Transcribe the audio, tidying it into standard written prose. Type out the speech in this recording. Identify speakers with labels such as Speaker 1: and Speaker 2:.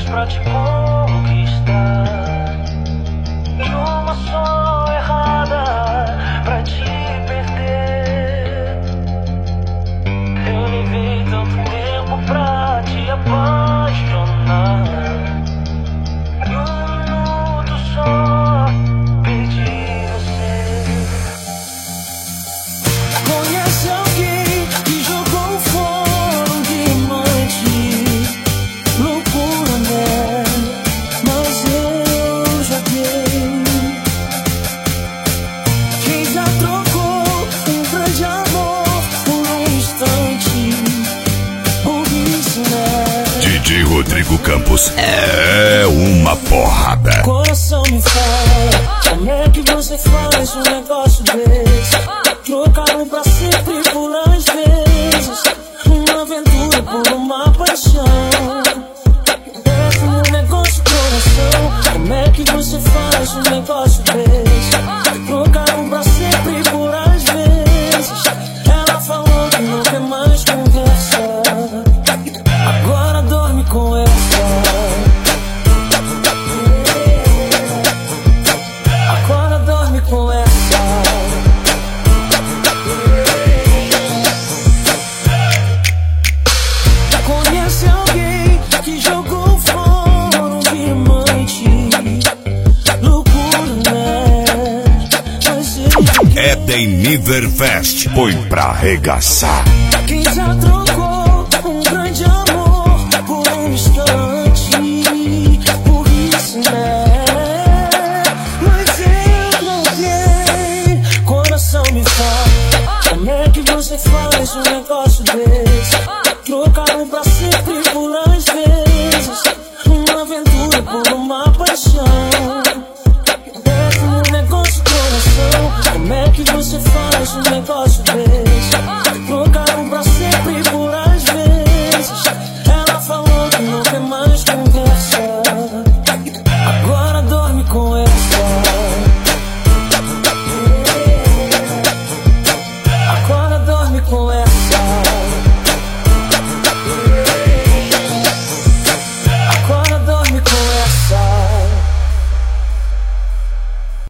Speaker 1: vezes pra te conquistar, de uma só errada pra te perder. Eu levei tanto tempo pra te apaixonar, e um minuto só perdi você.
Speaker 2: Conhece alguém que jogou fora um diamante? Loucura, né? Mas eu joguei. Quem já trocou um grande amor por um instante? Burrice, né?
Speaker 3: DJ Rodrigo Campos é uma porrada.
Speaker 2: Coração me fala, como é que você faz um negócio desse? Trocaram pra sempre por às vezes, uma aventura por uma paixão. Desce no negócio, coração, como é que você faz um negócio desse? Trocaram pra sempre por às vezes. Ela falou que não quer mais conversa, agora dorme com essa. Agora dorme com essa. Conhece alguém que jogou fora um diamante? Loucura, né? Mas ele
Speaker 3: Eden Niverfest, põe pra arregaçar.
Speaker 2: quem já trocou um grande amor por um instante? Burrice, né? Mas eu não sei. Coração me fala, como é que você faz um negócio desse? Trocaram pra sempre por às vezes, uma aventura por uma paixão.